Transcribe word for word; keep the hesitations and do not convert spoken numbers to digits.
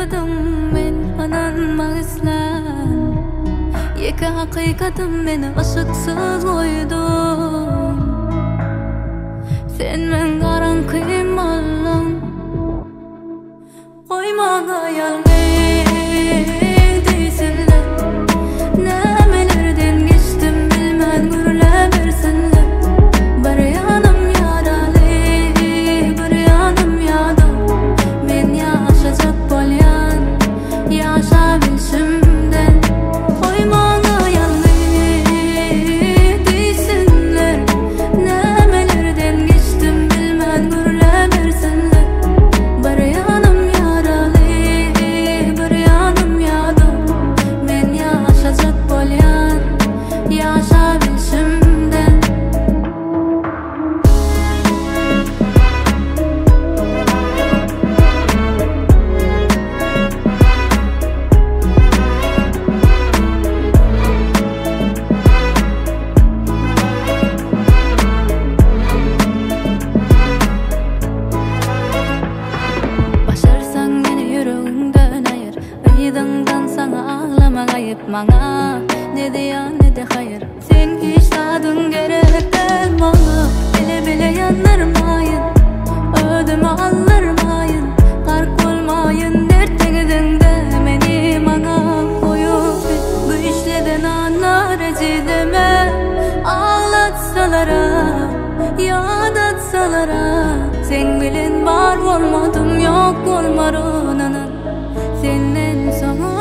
okudum men anan mağıslan. Yeki hakikatim beni ışıksız koydu. Sen men garan kıyım oldun. Koymana yalnız değilsinler. Nemelerden geçtim bilmem gürle versinler. Bir yanım yaralı, bir yanım yadım. Men yaşayacak bolyan, yaşabilşimden. Koymana yalnız değilsinler. Nemelerden geçtim bilmem gürle versinler. Bir yanım yaralı, bir yanım yadım. Men yaşayacak bolyan, yaşabilşimden. Başarsan beni yüreğimden ayır. Aydından sana ağlama kayıp bana. Ne de ya ne de hayır. Sen hiç tadın gerek değil bana. Bile bile yanırmayın, ödümü aldırmayın. Kark olmayın dertliğinden de beni bana koyup bu işleden anlar ecideme. Ağlatsalara, yadatsalara. Sen bilin var olmadım yok olmarın anan. Senden sonra